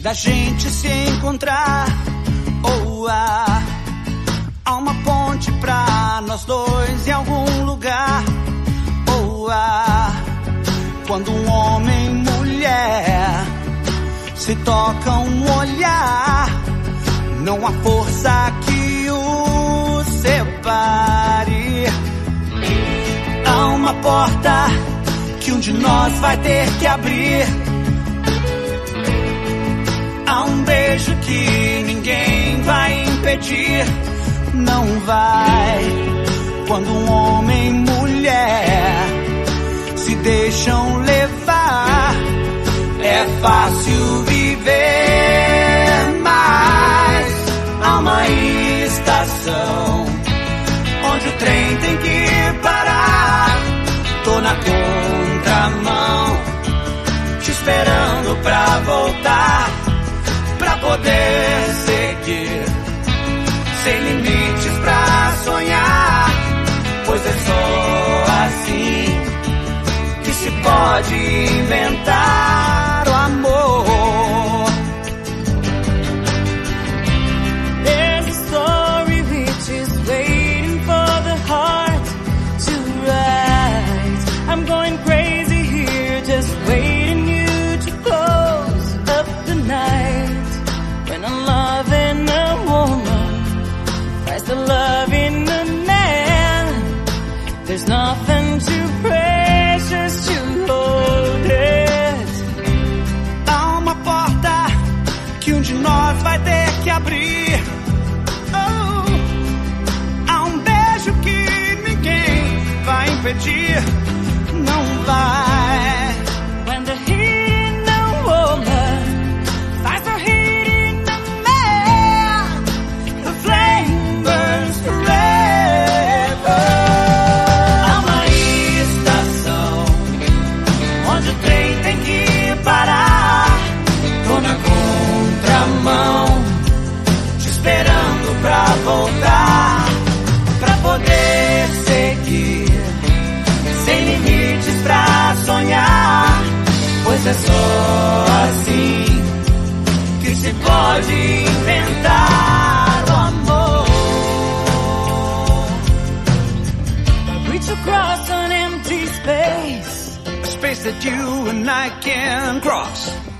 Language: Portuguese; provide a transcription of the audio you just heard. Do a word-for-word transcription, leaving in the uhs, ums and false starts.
da gente se encontrar. Oh, ah, há uma ponte pra nós dois em algum lugar. Oh, ah, quando um homem e mulher se tocam um olhar, não há força que o separe. Há uma porta que um de nós vai ter que abrir. Há um beijo que ninguém vai impedir. Não vai. Quando um homem e mulher se deixam levar, é fácil viver. Mas há uma estação onde o trem tem que parar. Tô na contramão, te esperando pra voltar, pra poder seguir, sem limites pra sonhar. Pois é só assim que se pode inventar o amor. There's a story which is waiting for the heart to write. I'm going crazy here, just waiting you to close up the night. When I'm loving a woman, tries to love in a man, there's nothing too precious to hold it. Há uma porta que um de nós vai ter que abrir. Oh, há um beijo que ninguém vai impedir. Não vai. When the heat in the woman finds the heat in the man, The flame burns forever. Há uma estação onde o trem tem que parar. Tô na contramão, te esperando pra voltar, pra poder seguir, sem limites pra sonhar. Pois é só assim que se pode inventar o amor. I reach across an empty space. A space that you and I can cross.